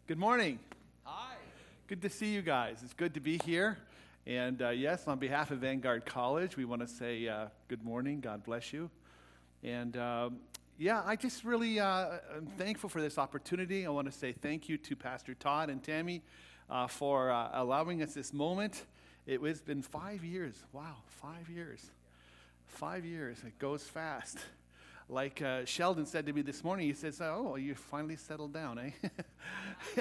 Good morning. Hi. Good to see you guys. It's good to be here. And yes, on behalf of Vanguard College, we want to say good morning. God bless you. And I just really am thankful for this opportunity. I want to say thank you to Pastor Todd and Tammy for allowing us this moment. It has been 5 years. Wow, 5 years. 5 years. It goes fast. Like Sheldon said to me this morning, he says, "Oh, you finally settled down, eh?"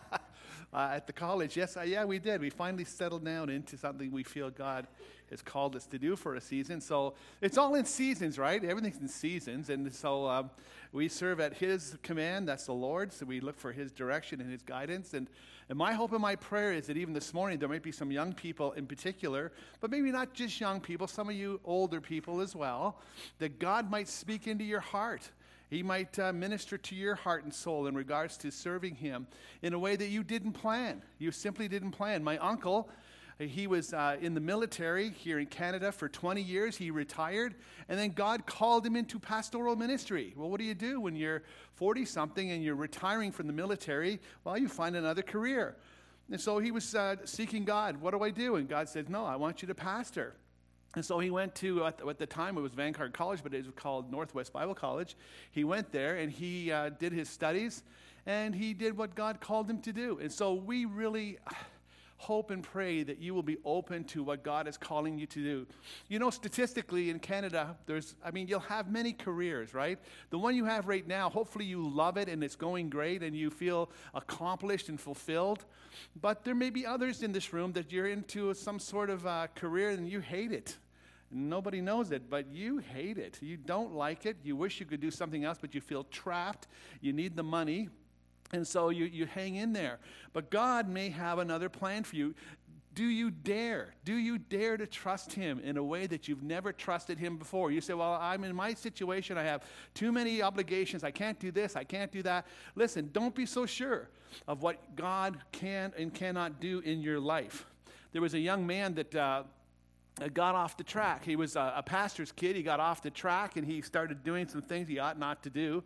At the college, yes, we did. We finally settled down into something we feel God has called us to do for a season. So it's all in seasons, right? Everything's in seasons. And so we serve at His command. That's the Lord. So we look for His direction and His guidance. And my hope and my prayer is that even this morning there might be some young people in particular, but maybe not just young people, some of you older people as well, that God might speak into your heart. He might minister to your heart and soul in regards to serving Him in a way that you didn't plan. You simply didn't plan. My uncle, he was in the military here in Canada for 20 years. He retired, and then God called him into pastoral ministry. Well, what do you do when you're 40-something and you're retiring from the military? Well, you find another career. And so he was seeking God. What do I do? And God said, no, I want you to pastor. And so he went to, at the time it was Vanguard College, but it was called Northwest Bible College. He went there and he did his studies, and he did what God called him to do. And so we really hope and pray that you will be open to what God is calling you to do. You know, statistically in Canada, you'll have many careers, right? The one you have right now, hopefully you love it and it's going great and you feel accomplished and fulfilled. But there may be others in this room that you're into some sort of career and you hate it. Nobody knows it, but you hate it. You don't like it. You wish you could do something else, but you feel trapped. You need the money. And so you hang in there. But God may have another plan for you. Do you dare? Do you dare to trust Him in a way that you've never trusted Him before? You say, well, I'm in my situation. I have too many obligations. I can't do this. I can't do that. Listen, don't be so sure of what God can and cannot do in your life. There was a young man that got off the track. He was a pastor's kid. He got off the track, and he started doing some things he ought not to do.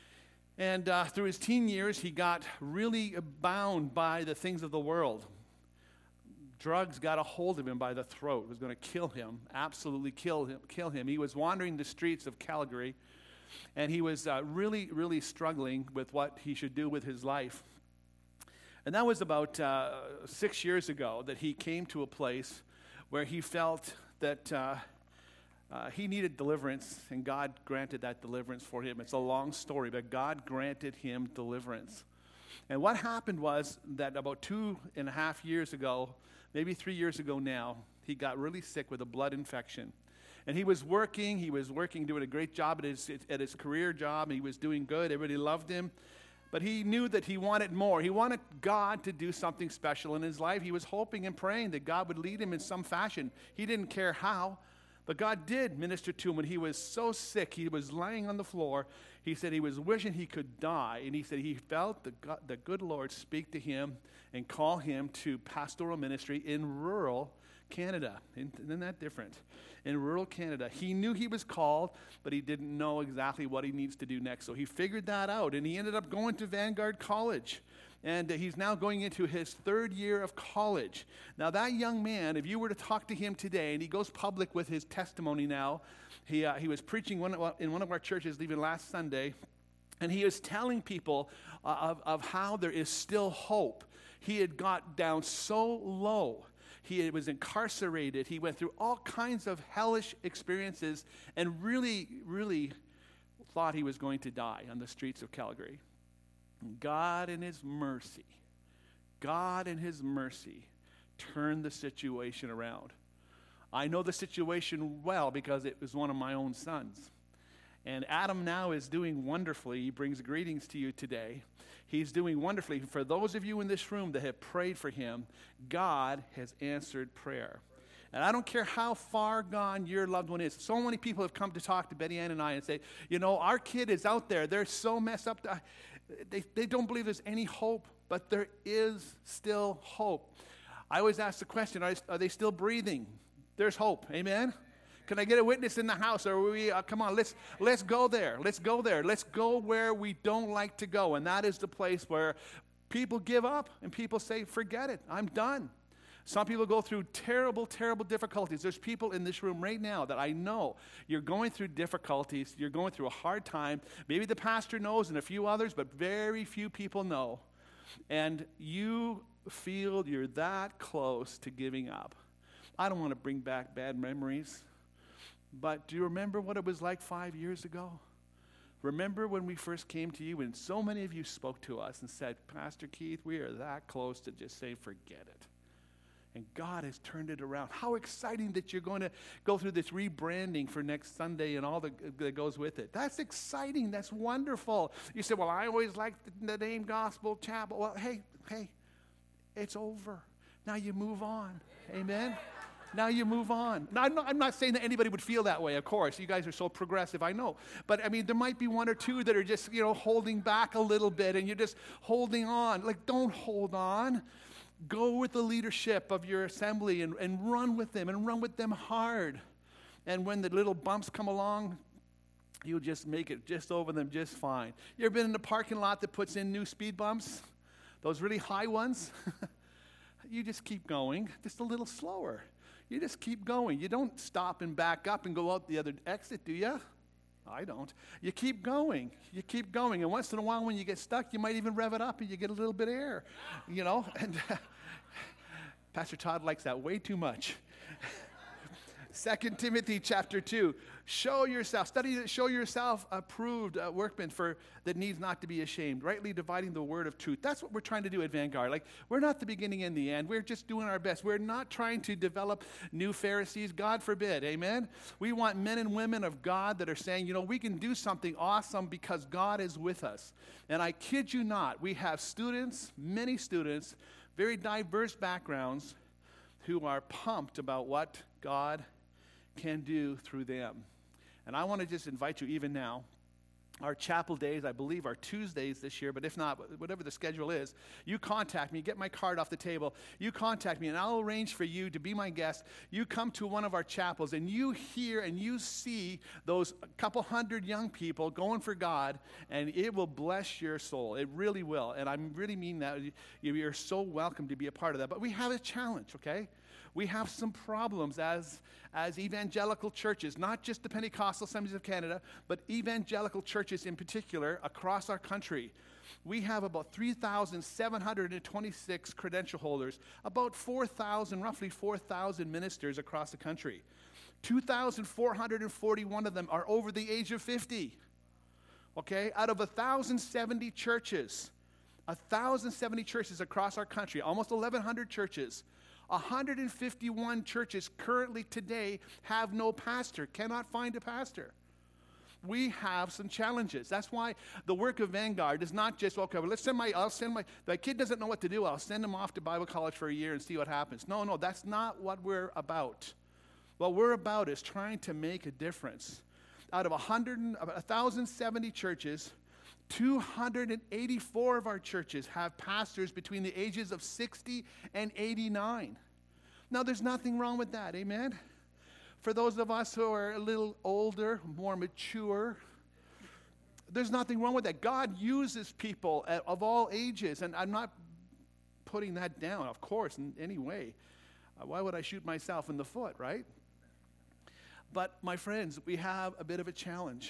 And through his teen years, he got really bound by the things of the world. Drugs got a hold of him by the throat. It was going to kill him, absolutely kill him. He was wandering the streets of Calgary, and he was really, really struggling with what he should do with his life. And that was about 6 years ago that he came to a place where he felt that he needed deliverance, and God granted that deliverance for him. It's a long story, but God granted him deliverance. And what happened was that about 2.5 years ago, maybe 3 years ago now, he got really sick with a blood infection. And he was working, doing a great job at his career job. He was doing good. Everybody loved him. But he knew that he wanted more. He wanted God to do something special in his life. He was hoping and praying that God would lead him in some fashion. He didn't care how. But God did minister to him when he was so sick. He was lying on the floor. He said he was wishing he could die. And he said he felt the good Lord speak to him and call him to pastoral ministry in rural Canada. Isn't that different? In rural Canada. He knew he was called, but he didn't know exactly what he needs to do next. So he figured that out, and he ended up going to Vanguard College. And he's now going into his third year of college. Now, that young man, if you were to talk to him today, and he goes public with his testimony now, he was preaching in one of our churches even last Sunday, and he was telling people of how there is still hope. He had got down so low. He was incarcerated. He went through all kinds of hellish experiences and really, really thought he was going to die on the streets of Calgary. God in His mercy turned the situation around. I know the situation well because it was one of my own sons. And Adam now is doing wonderfully. He brings greetings to you today. He's doing wonderfully. For those of you in this room that have prayed for him, God has answered prayer. And I don't care how far gone your loved one is. So many people have come to talk to Betty Ann and I and say, you know, our kid is out there. They're so messed up. They don't believe there's any hope, but there is still hope. I always ask the question, are they still breathing? There's hope. Amen? Can I get a witness in the house? Or we? Come on, let's go there. Let's go there. Let's go where we don't like to go, and that is the place where People give up, and people say, forget it, I'm done. Some people go through terrible, terrible difficulties. There's people in this room right now that I know you're going through difficulties. You're going through a hard time. Maybe the pastor knows and a few others, but very few people know. And you feel you're that close to giving up. I don't want to bring back bad memories, but do you remember what it was like 5 years ago? Remember when we first came to you and so many of you spoke to us and said, Pastor Keith, we are that close to just saying, forget it. And God has turned it around. How exciting that you're going to go through this rebranding for next Sunday and all that goes with it. That's exciting. That's wonderful. You say, well, I always liked the name Gospel Chapel. Well, hey, it's over. Now you move on. Amen? Now you move on. Now, I'm not saying that anybody would feel that way, of course. You guys are so progressive, I know. But, I mean, there might be one or two that are just, holding back a little bit, and you're just holding on. Like, don't hold on. Go with the leadership of your assembly and run with them, and run with them hard. And when the little bumps come along, you'll just make it just over them just fine. You ever been in a parking lot that puts in new speed bumps? Those really high ones? You just keep going, just a little slower. You just keep going. You don't stop and back up and go out the other exit, do you? I don't. You keep going. You keep going. And once in a while when you get stuck, you might even rev it up and you get a little bit of air, And Pastor Todd likes that way too much. 2 Timothy chapter 2. Show yourself approved workman that needs not to be ashamed, rightly dividing the word of truth. That's what we're trying to do at Vanguard. Like, we're not the beginning and the end. We're just doing our best. We're not trying to develop new Pharisees. God forbid. Amen? We want men and women of God that are saying, we can do something awesome because God is with us. And I kid you not, we have students, many students, very diverse backgrounds, who are pumped about what God can do through them. And I want to just invite you even now. Our chapel days, I believe, are Tuesdays this year, but if not, whatever the schedule is, you contact me, get my card off the table, you contact me, and I'll arrange for you to be my guest. You come to one of our chapels, and you hear and you see those couple hundred young people going for God, and it will bless your soul. It really will, and I really mean that. You're so welcome to be a part of that. But we have a challenge, okay? We have some problems as evangelical churches, not just the Pentecostal Assemblies of Canada, but evangelical churches in particular across our country. We have about 3,726 credential holders, about roughly 4,000 ministers across the country. 2,441 of them are over the age of 50. Okay? Out of 1,070 churches across our country, almost 1,100 churches, 151 churches currently today have no pastor, cannot find a pastor. We have some challenges. That's why the work of Vanguard is not just, okay, well, the kid doesn't know what to do, I'll send him off to Bible college for a year and see what happens. No, that's not what we're about. What we're about is trying to make a difference. Out of 1,070 churches, 284 of our churches have pastors between the ages of 60 and 89. Now, there's nothing wrong with that, amen? For those of us who are a little older, more mature, there's nothing wrong with that. God uses people of all ages, and I'm not putting that down, of course, in any way. Why would I shoot myself in the foot, right? But, my friends, we have a bit of a challenge.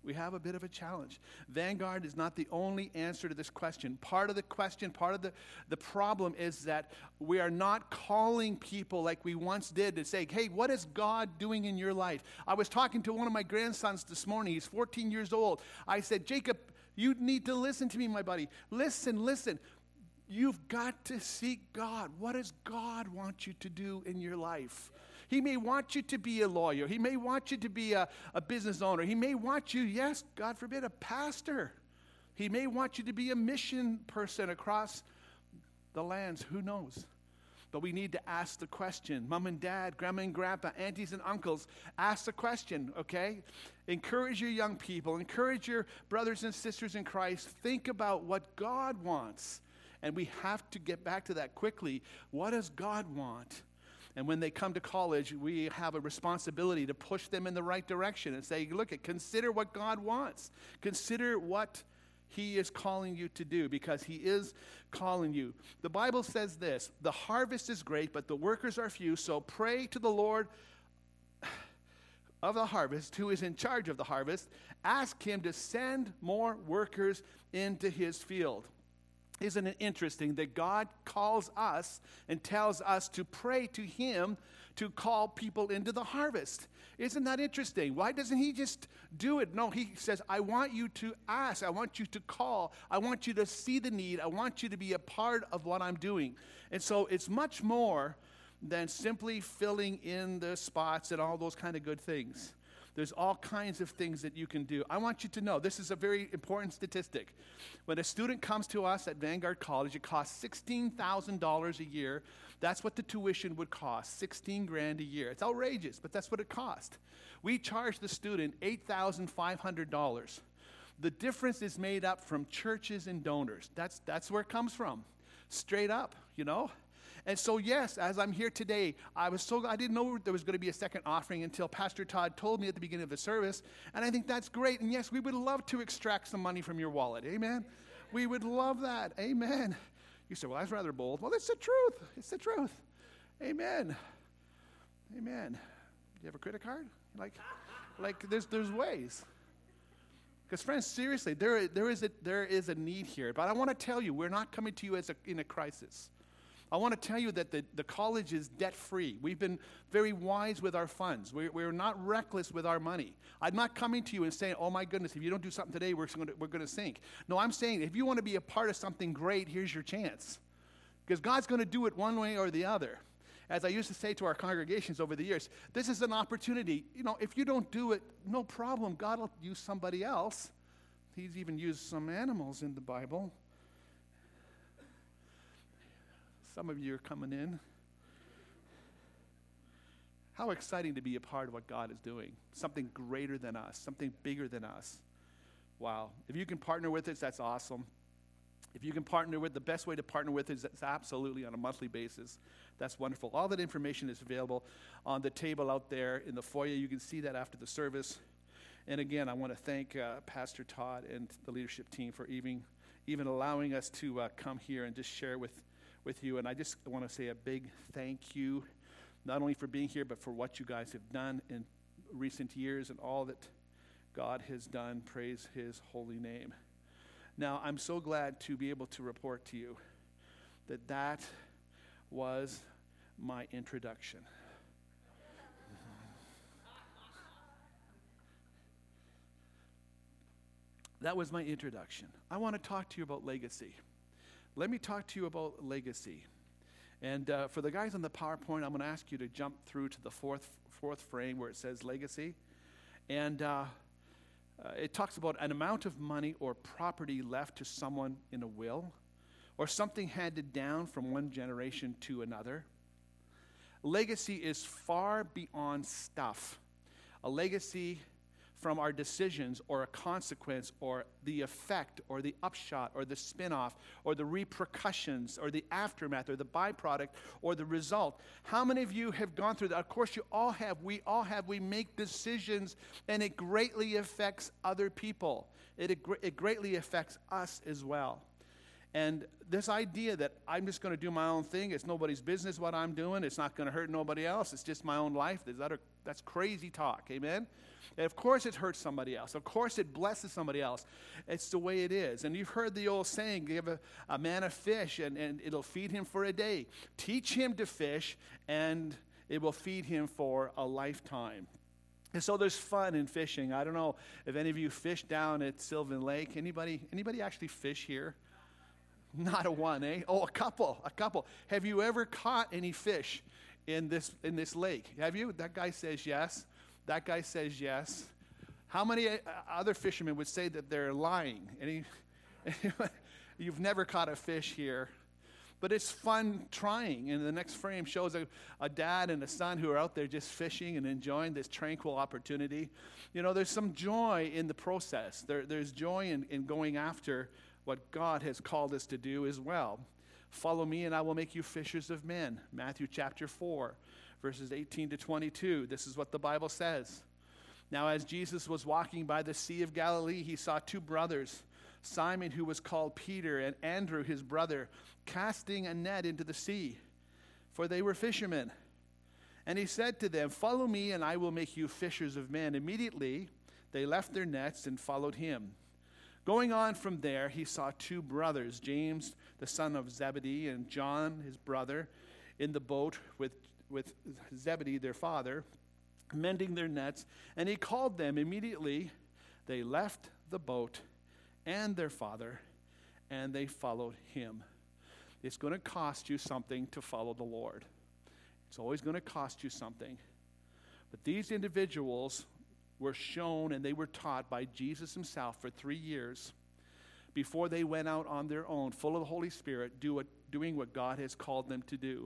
Vanguard is not the only answer to this question. Part of the question, part of the problem is that we are not calling people like we once did to say, hey, what is God doing in your life? I was talking to one of my grandsons this morning. He's 14 years old. I said, Jacob, you need to listen to me, my buddy. Listen. You've got to seek God. What does God want you to do in your life? He may want you to be a lawyer. He may want you to be a business owner. He may want you, yes, God forbid, a pastor. He may want you to be a mission person across the lands. Who knows? But we need to ask the question. Mom and dad, grandma and grandpa, aunties and uncles, ask the question, okay? Encourage your young people. Encourage your brothers and sisters in Christ. Think about what God wants. And we have to get back to that quickly. What does God want? And when they come to college, we have a responsibility to push them in the right direction and say, look, consider what God wants. Consider what he is calling you to do, because he is calling you. The Bible says this: the harvest is great, but the workers are few. So pray to the Lord of the harvest, who is in charge of the harvest. Ask him to send more workers into his field. Isn't it interesting that God calls us and tells us to pray to him to call people into the harvest? Isn't that interesting? Why doesn't he just do it? No, he says, I want you to ask. I want you to call. I want you to see the need. I want you to be a part of what I'm doing. And so it's much more than simply filling in the spots and all those kind of good things. There's all kinds of things that you can do. I want you to know, this is a very important statistic. When a student comes to us at Vanguard College, it costs $16,000 a year. That's what the tuition would cost, $16,000 a year. It's outrageous, but that's what it costs. We charge the student $8,500. The difference is made up from churches and donors. That's where it comes from, straight up, you know. And so, yes, as I'm here today, I didn't know there was going to be a second offering until Pastor Todd told me at the beginning of the service, and I think that's great. And yes, we would love to extract some money from your wallet. Amen? We would love that. Amen. You say, well, that's rather bold. Well, it's the truth. It's the truth. Amen. Amen. Do you have a credit card? Like there's ways. Because, friends, seriously, there is a need here. But I want to tell you, we're not coming to you in a crisis. I want to tell you that the college is debt-free. We've been very wise with our funds. We're not reckless with our money. I'm not coming to you and saying, oh, my goodness, if you don't do something today, we're going to sink. No, I'm saying if you want to be a part of something great, here's your chance. Because God's going to do it one way or the other. As I used to say to our congregations over the years, this is an opportunity. You know, if you don't do it, no problem. God will use somebody else. He's even used some animals in the Bible. Some of you are coming in. How exciting to be a part of what God is doing. Something greater than us, something bigger than us. Wow. If you can partner with us, that's awesome. If you can partner with, the best way to partner with is absolutely on a monthly basis. That's wonderful. All that information is available on the table out there in the foyer. You can see that after the service. And again, I want to thank Pastor Todd and the leadership team for even allowing us to come here and just share with you. And I just want to say a big thank you, not only for being here, but for what you guys have done in recent years and all that God has done. Praise his holy name. Now, I'm so glad to be able to report to you that was my introduction. That was my introduction. I want to talk to you about legacy. Let me talk to you about legacy. And for the guys on the PowerPoint, I'm going to ask you to jump through to the fourth frame where it says legacy. And it talks about an amount of money or property left to someone in a will, or something handed down from one generation to another. Legacy is far beyond stuff. A legacy from our decisions, or a consequence, or the effect, or the upshot, or the spin-off, or the repercussions, or the aftermath, or the byproduct, or the result. How many of you have gone through that? Of course, you all have. We all have. We make decisions, and it greatly affects other people. It greatly affects us as well. And this idea that I'm just going to do my own thing, it's nobody's business what I'm doing, it's not going to hurt nobody else, it's just my own life, that's crazy talk, amen? And of course it hurts somebody else. Of course it blesses somebody else. It's the way it is. And you've heard the old saying, give a man a fish and it'll feed him for a day. Teach him to fish and it will feed him for a lifetime. And so there's fun in fishing. I don't know if any of you fish down at Sylvan Lake. Anybody actually fish here? Not a one, eh? Oh, a couple. Have you ever caught any fish in this lake? Have you? That guy says yes. That guy says yes. How many other fishermen would say that they're lying? You've never caught a fish here. But it's fun trying. And the next frame shows a dad and a son who are out there just fishing and enjoying this tranquil opportunity. You know, there's some joy in the process. There's joy in going after what God has called us to do as well. Follow me and I will make you fishers of men. Matthew chapter 4, verses 18 to 22. This is what the Bible says. Now as Jesus was walking by the Sea of Galilee, he saw two brothers, Simon, who was called Peter, and Andrew, his brother, casting a net into the sea, for they were fishermen. And he said to them, "Follow me, and I will make you fishers of men." Immediately they left their nets and followed him. Going on from there, he saw two brothers, James, the son of Zebedee, and John, his brother, in the boat with Zebedee, their father, mending their nets. And he called them. Immediately they left the boat and their father, and they followed him. It's going to cost you something to follow the Lord. It's always going to cost you something. But these individuals were shown and they were taught by Jesus himself for 3 years before they went out on their own, full of the Holy Spirit, doing what God has called them to do.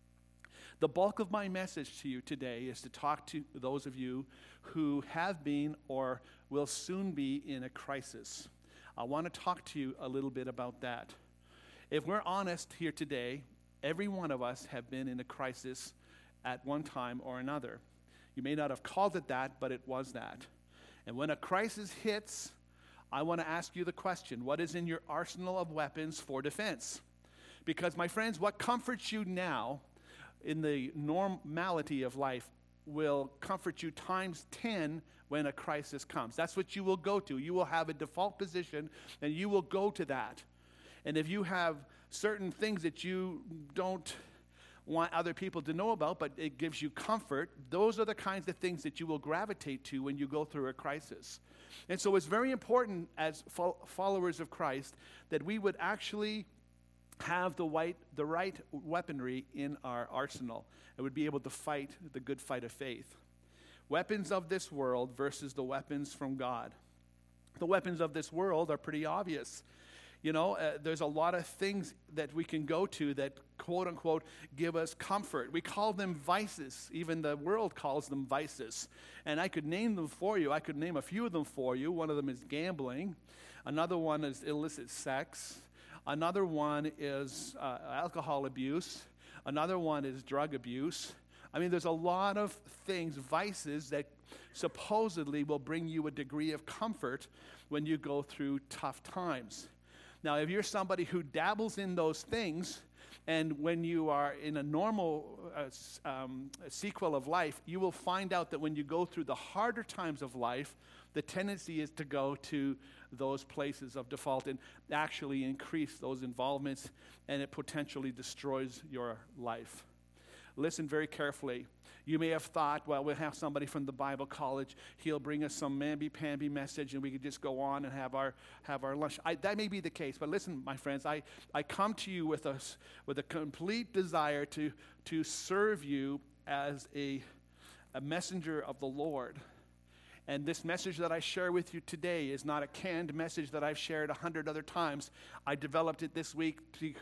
The bulk of my message to you today is to talk to those of you who have been or will soon be in a crisis. I want to talk to you a little bit about that. If we're honest here today, every one of us have been in a crisis at one time or another. You may not have called it that, but it was that. And when a crisis hits, I want to ask you the question, what is in your arsenal of weapons for defense? Because, my friends, what comforts you now in the normality of life will comfort you times 10 when a crisis comes. That's what you will go to. You will have a default position, and you will go to that. And if you have certain things that you don't want other people to know about, but it gives you comfort, those are the kinds of things that you will gravitate to when you go through a crisis. And so it's very important as followers of Christ that we would actually have the right weaponry in our arsenal and would be able to fight the good fight of faith. Weapons of this world versus the weapons from God. The weapons of this world are pretty obvious. You know, there's a lot of things that we can go to that, quote unquote, give us comfort. We call them vices. Even the world calls them vices. And I could name them for you. I could name a few of them for you. One of them is gambling. Another one is illicit sex. Another one is alcohol abuse. Another one is drug abuse. I mean, there's a lot of things, vices, that supposedly will bring you a degree of comfort when you go through tough times. Now, if you're somebody who dabbles in those things, and when you are in a normal sequel of life, you will find out that when you go through the harder times of life, the tendency is to go to those places of default and actually increase those involvements, and it potentially destroys your life. Listen very carefully. You may have thought, well, we'll have somebody from the Bible college. He'll bring us some mamby-pamby message, and we could just go on and have our lunch. That may be the case, but listen, my friends, I come to you with a complete desire to serve you as a messenger of the Lord. And this message that I share with you today is not a canned message that I've shared 100 other times. I developed it this week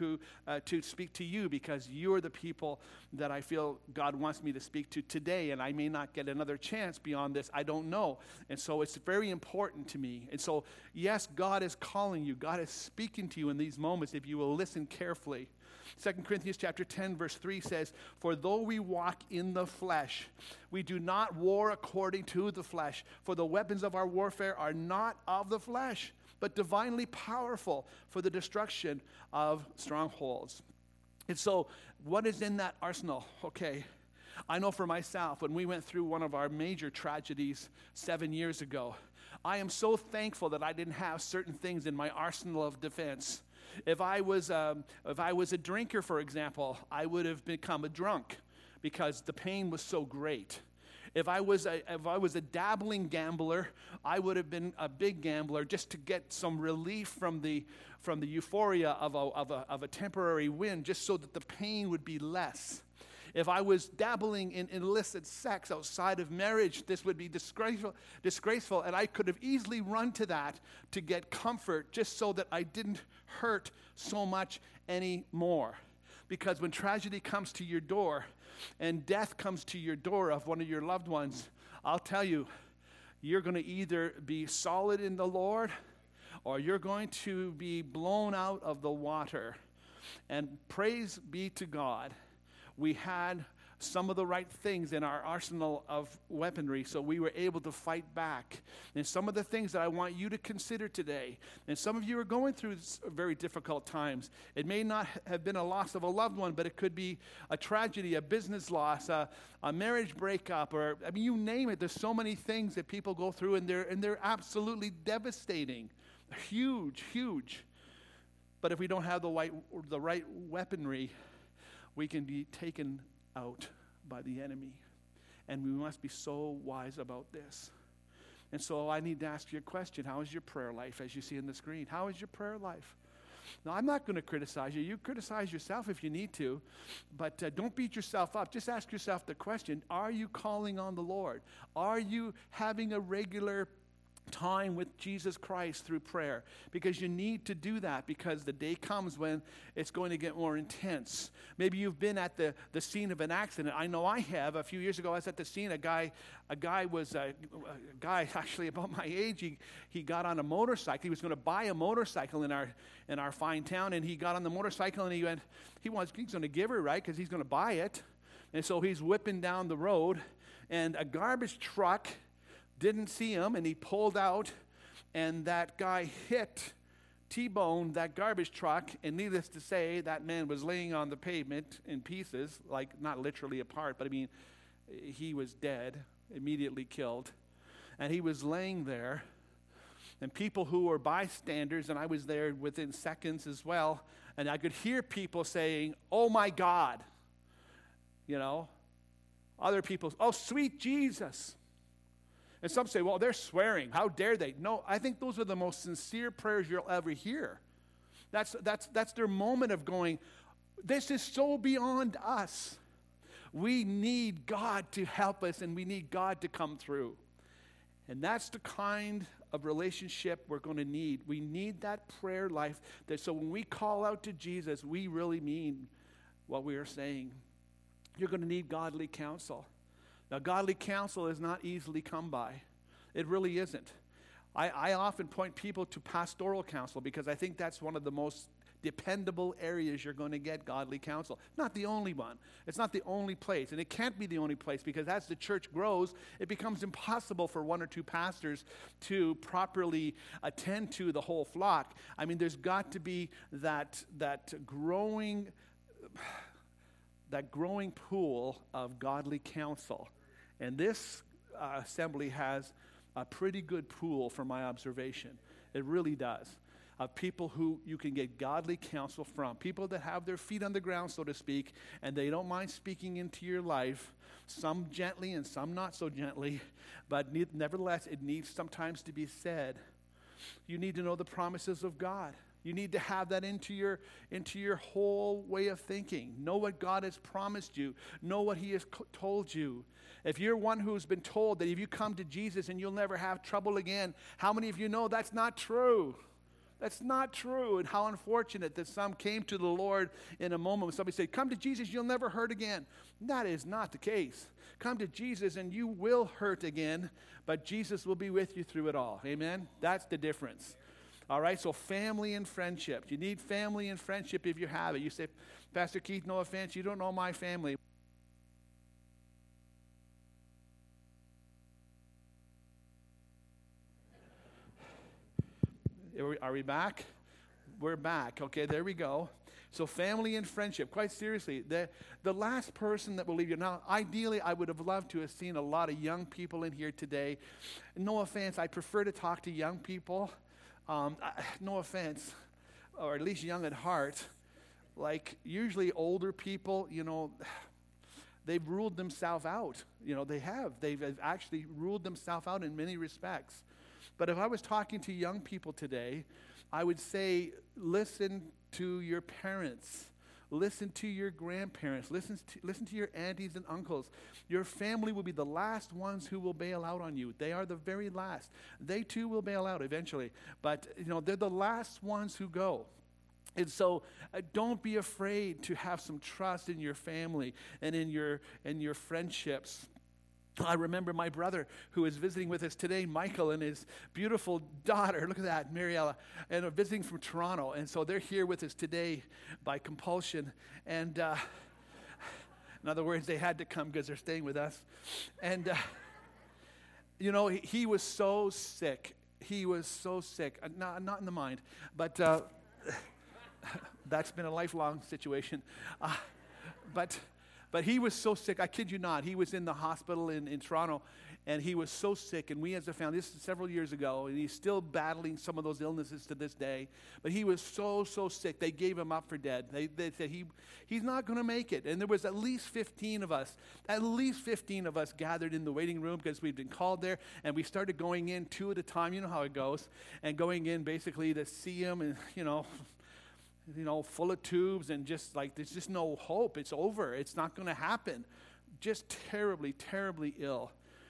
to speak to you because you are the people that I feel God wants me to speak to today, and I may not get another chance beyond this. I don't know. And so it's very important to me. And so, yes, God is calling you. God is speaking to you in these moments if you will listen carefully. 2 Corinthians chapter 10, verse 3 says, "For though we walk in the flesh, we do not war according to the flesh. For the weapons of our warfare are not of the flesh, but divinely powerful for the destruction of strongholds." And so, what is in that arsenal? Okay, I know for myself, when we went through one of our major tragedies 7 years ago, I am so thankful that I didn't have certain things in my arsenal of defense. If I was a drinker, for example, I would have become a drunk because the pain was so great. If I was a dabbling gambler, I would have been a big gambler just to get some relief from the euphoria of a temporary win, just so that the pain would be less. If I was dabbling in illicit sex outside of marriage, this would be disgraceful, and I could have easily run to that to get comfort just so that I didn't hurt so much anymore. Because when tragedy comes to your door and death comes to your door of one of your loved ones, I'll tell you, you're going to either be solid in the Lord or you're going to be blown out of the water. And praise be to God, we had some of the right things in our arsenal of weaponry so we were able to fight back. And some of the things that I want you to consider today, and some of you are going through very difficult times. It may not have been a loss of a loved one, but it could be a tragedy, a business loss, a marriage breakup, or I mean, you name it. There's so many things that people go through, and they're absolutely devastating, huge, huge. But if we don't have the right weaponry, we can be taken out by the enemy. And we must be so wise about this. And so I need to ask you a question. How is your prayer life, as you see on the screen? How is your prayer life? Now, I'm not going to criticize you. You criticize yourself if you need to, but don't beat yourself up. Just ask yourself the question, are you calling on the Lord? Are you having a regular time with Jesus Christ through prayer? Because you need to do that, because the day comes when it's going to get more intense. Maybe you've been at the scene of an accident. I know I have. A few years ago, I was at the scene. A guy actually about my age. He got on a motorcycle. He was going to buy a motorcycle in our fine town, and he got on the motorcycle, and he's going to give her, right, because he's going to buy it. And so he's whipping down the road, and a garbage truck didn't see him, and he pulled out, and that guy T-boned that garbage truck, and needless to say, that man was laying on the pavement in pieces, like not literally apart, but I mean, he was dead, immediately killed, and he was laying there, and people who were bystanders, and I was there within seconds as well, and I could hear people saying, "Oh my God," other people, "Oh sweet Jesus." And some say, well, they're swearing. How dare they? No, I think those are the most sincere prayers you'll ever hear. That's their moment of going, this is so beyond us. We need God to help us, and we need God to come through. And that's the kind of relationship we're going to need. We need that prayer life. So when we call out to Jesus, we really mean what we are saying. You're going to need godly counsel. Now, godly counsel is not easily come by. It really isn't. I often point people to pastoral counsel because I think that's one of the most dependable areas you're going to get godly counsel. Not the only one. It's not the only place. And it can't be the only place, because as the church grows, it becomes impossible for one or two pastors to properly attend to the whole flock. I mean, there's got to be that growing pool of godly counsel. And this assembly has a pretty good pool from my observation. It really does. Of people who you can get godly counsel from. People that have their feet on the ground, so to speak, and they don't mind speaking into your life, some gently and some not so gently, but nevertheless, it needs sometimes to be said. You need to know the promises of God. You need to have that into your whole way of thinking. Know what God has promised you. Know what He has told you. If you're one who's been told that if you come to Jesus and you'll never have trouble again, how many of you know that's not true? That's not true. And how unfortunate that some came to the Lord in a moment when somebody said, come to Jesus, you'll never hurt again. That is not the case. Come to Jesus and you will hurt again, but Jesus will be with you through it all. Amen? That's the difference. All right, so family and friendship. You need family and friendship if you have it. You say, Pastor Keith, no offense, you don't know my family. Are we back? We're back. Okay, there we go. So family and friendship, quite seriously, the last person that will leave you. Now, ideally, I would have loved to have seen a lot of young people in here today. No offense, I prefer to talk to young people. No offense, or at least young at heart. Like, usually older people, they've ruled themselves out. They have. They've actually ruled themselves out in many respects. But if I was talking to young people today, I would say, listen to your parents. Listen to your grandparents. Listen to your aunties and uncles. Your family will be the last ones who will bail out on you. They are the very last. They too will bail out eventually. But, they're the last ones who go. And so don't be afraid to have some trust in your family and in your friendships. I remember my brother who is visiting with us today, Michael, and his beautiful daughter, look at that, Mariella, and visiting from Toronto. And so they're here with us today by compulsion. And In other words, they had to come because they're staying with us. And, he was so sick. He was so sick. Not in the mind, but that's been a lifelong situation. But he was so sick. I kid you not. He was in the hospital in Toronto, and he was so sick. And we as a family, this is several years ago, and he's still battling some of those illnesses to this day. But he was so sick. They gave him up for dead. They said he's not going to make it. And there was at least 15 of us gathered in the waiting room because we'd been called there. And we started going in 2 at a time. You know how it goes. And going in basically to see him and, full of tubes and just like there's just no hope. It's over. It's not going to happen. Just terribly, terribly ill.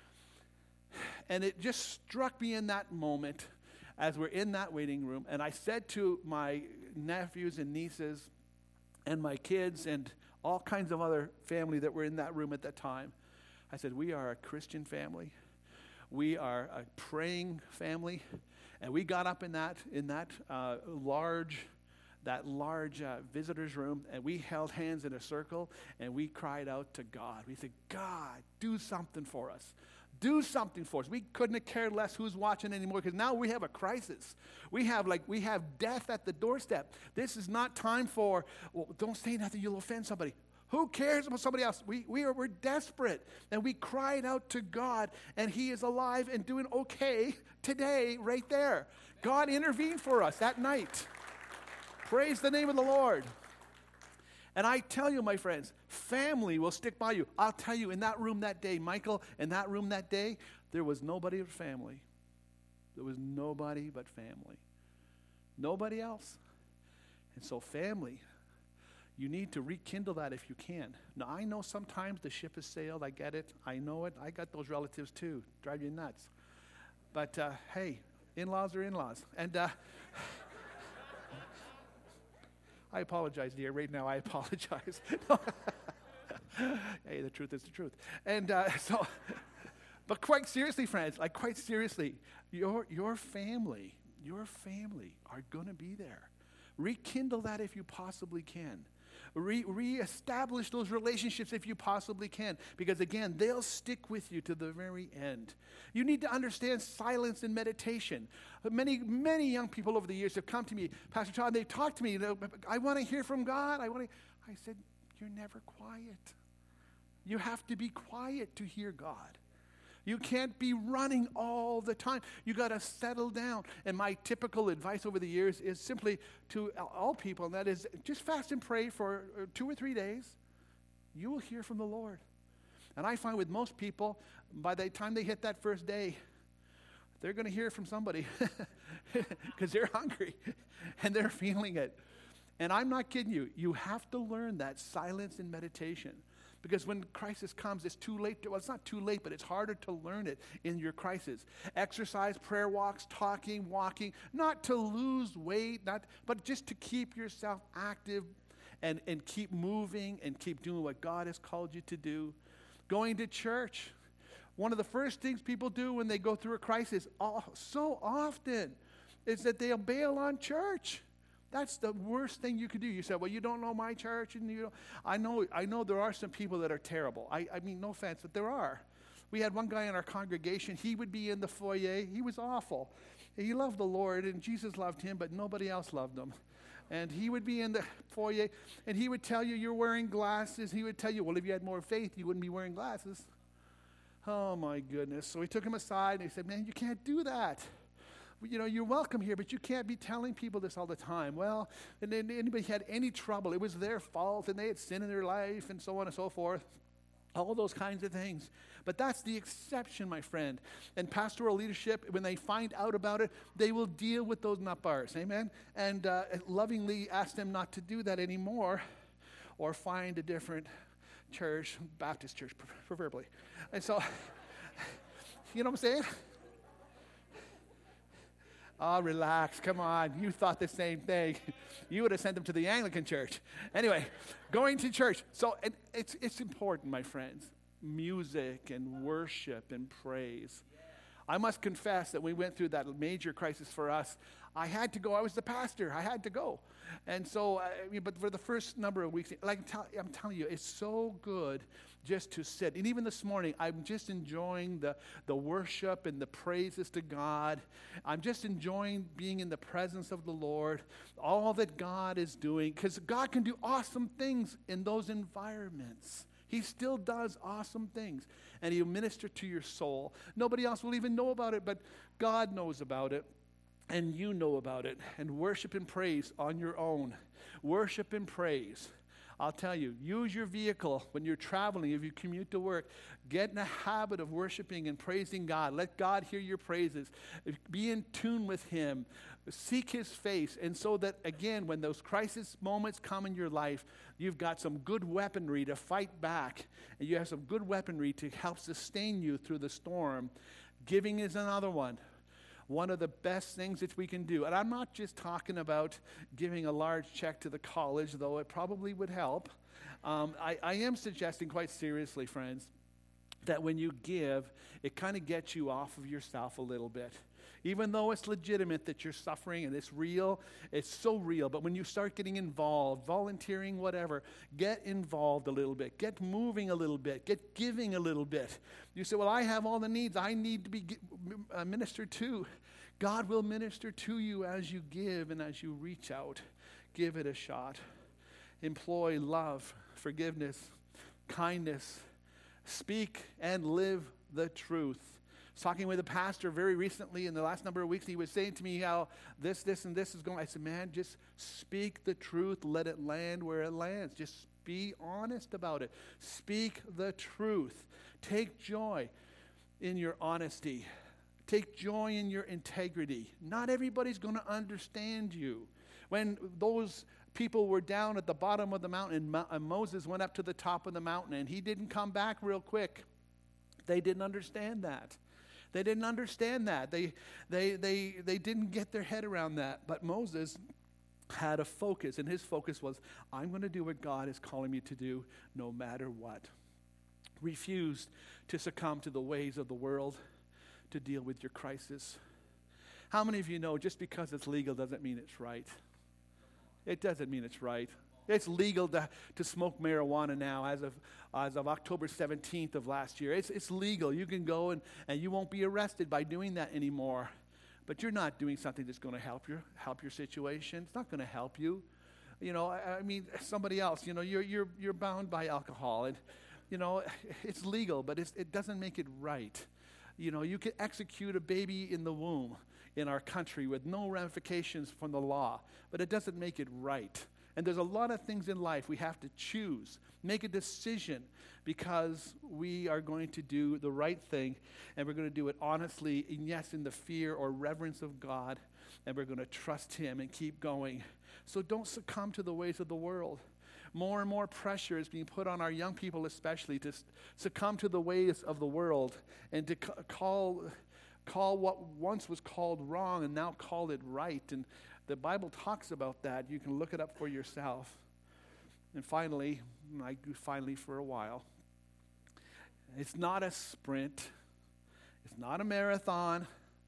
And it just struck me in that moment as we're in that waiting room. And I said to my nephews and nieces and my kids and all kinds of other family that were in that room at that time, I said, we are a Christian family. We are a praying family. And we got up in that large visitor's room, and we held hands in a circle, and we cried out to God. We said, God, do something for us. Do something for us. We couldn't have cared less who's watching anymore because now we have a crisis. We have death at the doorstep. This is not time for, don't say nothing, you'll offend somebody. Who cares about somebody else? We're desperate. And we cried out to God, and he is alive and doing okay today right there. God intervened for us that night. Praise the name of the Lord. And I tell you, my friends, family will stick by you. I'll tell you, in that room that day, Michael, in that room that day, there was nobody but family. There was nobody but family. Nobody else. And so family, you need to rekindle that if you can. Now, I know sometimes the ship has sailed. I get it. I know it. I got those relatives too. Drive you nuts. But, hey, in-laws are in-laws. And I apologize, dear. Right now, I apologize. Hey, the truth is the truth. And but quite seriously, friends, quite seriously, your family are going to be there. Rekindle that if you possibly can. Reestablish those relationships if you possibly can. Because again, they'll stick with you to the very end. You need to understand silence and meditation. Many young people over the years have come to me, Pastor Todd, they talk to me, I want to hear from God. I said, you're never quiet. You have to be quiet to hear God. You can't be running all the time. You got to settle down. And my typical advice over the years is simply to all people, and that is just fast and pray for 2 or 3 days. You will hear from the Lord. And I find with most people, by the time they hit that first day, they're going to hear from somebody because they're hungry and they're feeling it. And I'm not kidding you. You have to learn that silence and meditation. Because when crisis comes, it's too late. It's not too late, but it's harder to learn it in your crisis. Exercise, prayer walks, talking, walking, not to lose weight, but just to keep yourself active and keep moving and keep doing what God has called you to do. Going to church. One of the first things people do when they go through a crisis, so often, is that they'll bail on church. That's the worst thing you could do. You said, well, you don't know my church. And I know there are some people that are terrible. I mean, no offense, but there are. We had one guy in our congregation. He would be in the foyer. He was awful. He loved the Lord, and Jesus loved him, but nobody else loved him. And he would be in the foyer, and he would tell you, you're wearing glasses. He would tell you, well, if you had more faith, you wouldn't be wearing glasses. Oh, my goodness. So we took him aside, and he said, man, you can't do that. You're welcome here, but you can't be telling people this all the time. Well, and then anybody had any trouble, it was their fault, and they had sin in their life, and so on and so forth. All those kinds of things. But that's the exception, my friend. And pastoral leadership, when they find out about it, they will deal with those nut bars. Amen? And lovingly ask them not to do that anymore or find a different church, Baptist church preferably. And so, you know what I'm saying? Oh, relax. Come on. You thought the same thing. You would have sent them to the Anglican church. Anyway, going to church. So it's important, my friends. Music and worship and praise. I must confess that we went through that major crisis for us. I had to go. I was the pastor. I had to go. And so, but for the first number of weeks, I'm telling you, it's so good just to sit. And even this morning, I'm just enjoying the worship and the praises to God. I'm just enjoying being in the presence of the Lord, all that God is doing, because God can do awesome things in those environments. He still does awesome things, and He'll minister to your soul. Nobody else will even know about it, but God knows about it. And you know about it. And worship and praise on your own. Worship and praise. I'll tell you, use your vehicle when you're traveling, if you commute to work. Get in a habit of worshiping and praising God. Let God hear your praises. Be in tune with Him. Seek His face. And so that, again, when those crisis moments come in your life, you've got some good weaponry to fight back. And you have some good weaponry to help sustain you through the storm. Giving is another one. One of the best things that we can do. And I'm not just talking about giving a large check to the college, though it probably would help. I am suggesting quite seriously, friends, that when you give, it kind of gets you off of yourself a little bit. Even though it's legitimate that you're suffering and it's real, it's so real. But when you start getting involved, volunteering, whatever, get involved a little bit. Get moving a little bit. Get giving a little bit. You say, well, I have all the needs. I need to be ministered to. God will minister to you as you give and as you reach out. Give it a shot. Employ love, forgiveness, kindness. Speak and live the truth. I was talking with a pastor very recently in the last number of weeks. He was saying to me how this, and this is going. I said, man, just speak the truth. Let it land where it lands. Just be honest about it. Speak the truth. Take joy in your honesty. Take joy in your integrity. Not everybody's going to understand you. When those people were down at the bottom of the mountain and Moses went up to the top of the mountain and he didn't come back real quick, they didn't understand that. They didn't understand that. They didn't get their head around that. But Moses had a focus, and his focus was, I'm going to do what God is calling me to do no matter what. Refused to succumb to the ways of the world to deal with your crisis. How many of you know just because it's legal doesn't mean it's right? It doesn't mean it's right. It's legal to smoke marijuana now as of October 17th of last year. It's legal. You can go and you won't be arrested by doing that anymore. But you're not doing something that's going to help your situation. It's not going to help you. You know, I mean, somebody else. You know, you're bound by alcohol, and you know it's legal, but it doesn't make it right. You know, you can execute a baby in the womb in our country with no ramifications from the law, but it doesn't make it right. And there's a lot of things in life we have to choose, make a decision, because we are going to do the right thing, and we're going to do it honestly, and yes, in the fear or reverence of God, and we're going to trust Him and keep going. So don't succumb to the ways of the world. More and more pressure is being put on our young people especially to succumb to the ways of the world and to call what once was called wrong and now call it right. And the Bible talks about that. You can look it up for yourself. And finally, I do finally for a while, it's not a sprint. It's not a marathon.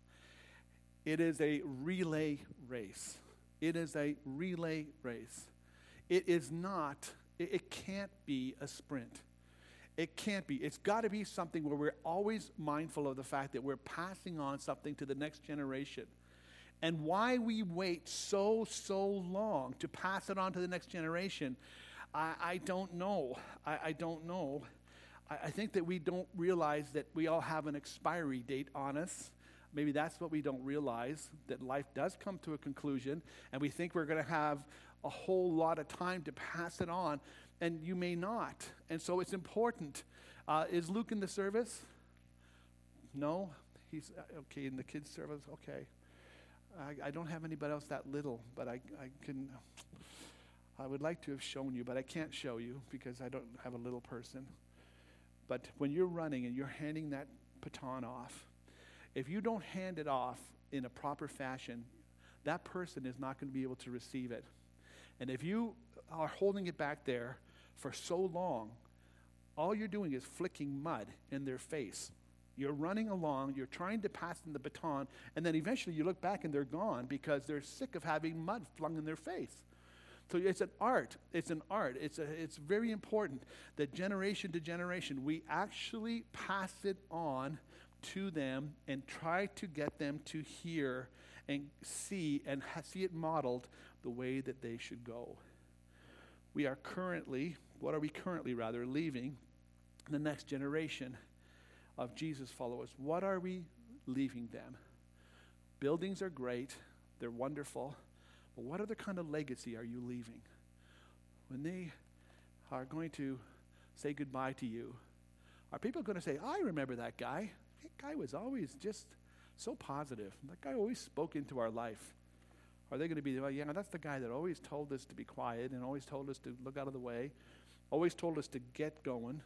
It is a relay race. It is a relay race. It is not, it can't be a sprint. It can't be. It's got to be something where we're always mindful of the fact that we're passing on something to the next generation. And why we wait so long to pass it on to the next generation, I don't know. I don't know. I think that we don't realize that we all have an expiry date on us. Maybe that's what we don't realize, that life does come to a conclusion, and we think we're going to have a whole lot of time to pass it on, and you may not. And so it's important. Is Luke in the service? No? He's okay in the kids' service? Okay. I don't have anybody else that little, but I would like to have shown you, but I can't show you because I don't have a little person. But when you're running and you're handing that baton off, if you don't hand it off in a proper fashion, that person is not going to be able to receive it. And if you are holding it back there for so long, all you're doing is flicking mud in their face. You're running along, you're trying to pass them the baton, and then eventually you look back and they're gone because they're sick of having mud flung in their face. So it's an art. It's an art. It's very important that generation to generation, we actually pass it on to them and try to get them to hear and see and see it modeled the way that they should go. We are currently leaving the next generation of Jesus followers. What are we leaving them? Buildings are great. They're wonderful. But what other kind of legacy are you leaving? When they are going to say goodbye to you, are people going to say, I remember that guy. That guy was always just so positive. That guy always spoke into our life. Are they going to be, well, yeah, that's the guy that always told us to be quiet and always told us to look out of the way, always told us to get going.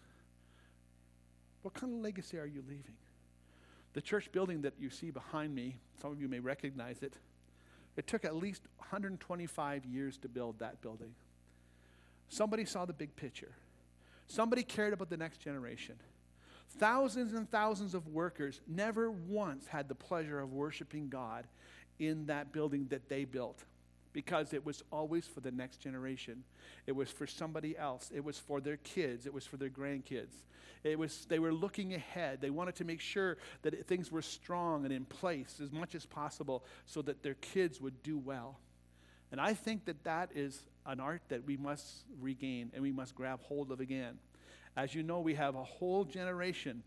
What kind of legacy are you leaving? The church building that you see behind me, some of you may recognize it. It took at least 125 years to build that building. Somebody saw the big picture. Somebody cared about the next generation. Thousands and thousands of workers never once had the pleasure of worshiping God in that building that they built, because it was always for the next generation. It was for somebody else. It was for their kids. It was for their grandkids. They were looking ahead. They wanted to make sure that things were strong and in place as much as possible so that their kids would do well. And I think that is an art that we must regain and we must grab hold of again. As you know, we have a whole generation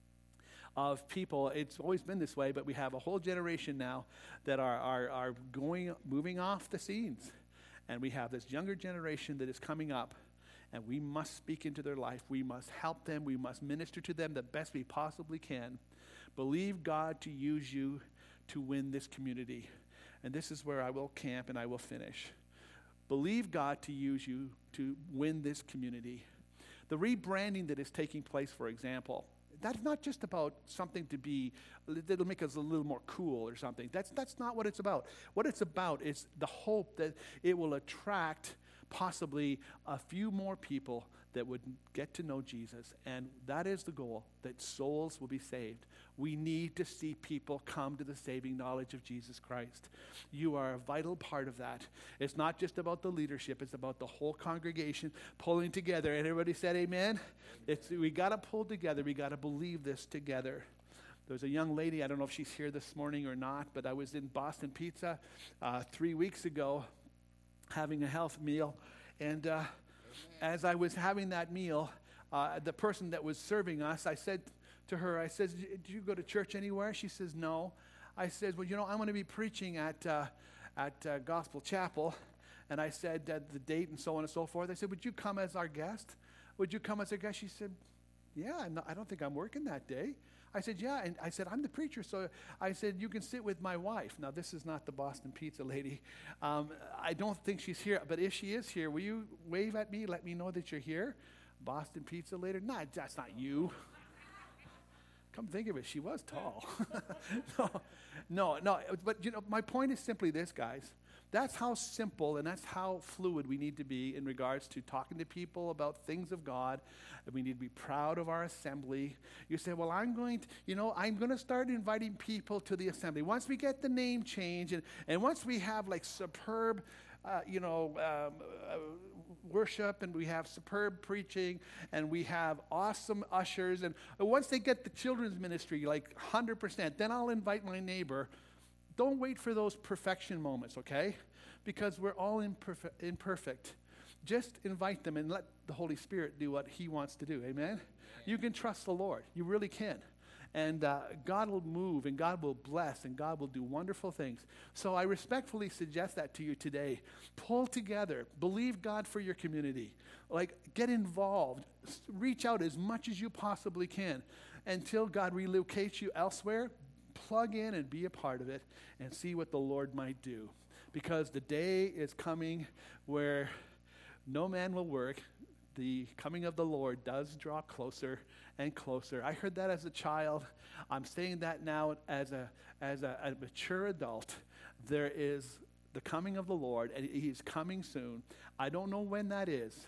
of people. It's always been this way, but we have a whole generation now that are moving off the scenes. And we have this younger generation that is coming up, and we must speak into their life. We must help them. We must minister to them the best we possibly can. Believe God to use you to win this community. And this is where I will camp and I will finish. Believe God to use you to win this community. The rebranding that is taking place, for example, that's not just about something that'll make us a little more cool or something. That's not what it's about. What it's about is the hope that it will attract possibly a few more people that would get to know Jesus. And that is the goal, that souls will be saved. We need to see people come to the saving knowledge of Jesus Christ. You are a vital part of that. It's not just about the leadership. It's about the whole congregation pulling together. And everybody said amen? We got to pull together. We got to believe this together. There's a young lady, I don't know if she's here this morning or not, but I was in Boston Pizza 3 weeks ago having a health meal. And as I was having that meal, the person that was serving us, I said to her, I said, do you go to church anywhere? She says, no. I said, well, I'm going to be preaching at Gospel Chapel. And I said the date and so on and so forth. I said, would you come as our guest? Would you come as a guest? She said, yeah, I don't think I'm working that day. I said, yeah. And I said, I'm the preacher. So I said, you can sit with my wife. Now, this is not the Boston Pizza lady. I don't think she's here. But if she is here, will you wave at me? Let me know that you're here. Boston Pizza later? No, that's not you. Come think of it, she was tall. No. But, my point is simply this, guys. That's how simple and that's how fluid we need to be in regards to talking to people about things of God. And we need to be proud of our assembly. You say, well, I'm going to start inviting people to the assembly. Once we get the name change and once we have like superb, worship, and we have superb preaching, and we have awesome ushers, and once they get the children's ministry like 100%, then I'll invite my neighbor. Don't wait for those perfection moments, okay? Because we're all imperfect. Just invite them and let the Holy Spirit do what He wants to do, amen? You can trust the Lord. You really can. And God will move, and God will bless, and God will do wonderful things. So I respectfully suggest that to you today. Pull together. Believe God for your community. Get involved. Reach out as much as you possibly can until God relocates you elsewhere. Plug in and be a part of it and see what the Lord might do. Because the day is coming where no man will work. The coming of the Lord does draw closer and closer. I heard that as a child. I'm saying that now as a mature adult. There is the coming of the Lord, and He's coming soon. I don't know when that is.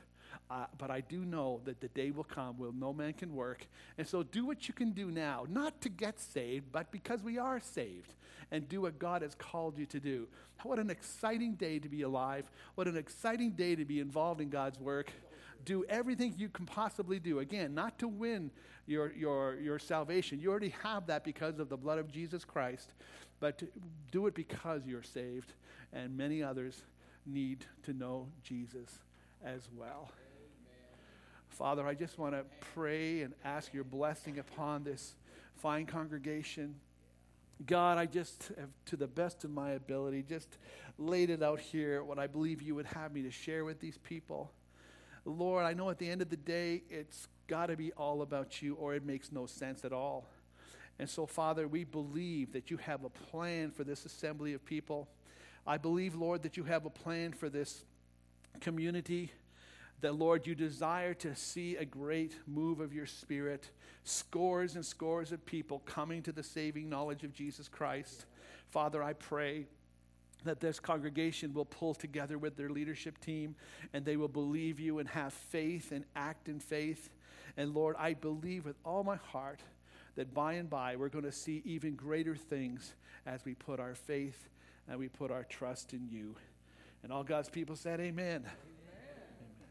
But I do know that the day will come where no man can work. And so do what you can do now, not to get saved, but because we are saved, and do what God has called you to do. What an exciting day to be alive. What an exciting day to be involved in God's work. Do everything you can possibly do. Again, not to win your salvation. You already have that because of the blood of Jesus Christ. But to do it because you're saved. And many others need to know Jesus as well. Father, I just want to pray and ask your blessing upon this fine congregation. God, I just have, to the best of my ability, just laid it out here, what I believe you would have me to share with these people. Lord, I know at the end of the day, it's got to be all about you, or it makes no sense at all. And so, Father, we believe that you have a plan for this assembly of people. I believe, Lord, that you have a plan for this community, that, Lord, you desire to see a great move of your Spirit, scores and scores of people coming to the saving knowledge of Jesus Christ. Father, I pray that this congregation will pull together with their leadership team, and they will believe you and have faith and act in faith. And Lord, I believe with all my heart that by and by we're going to see even greater things as we put our faith and we put our trust in you. And all God's people said amen.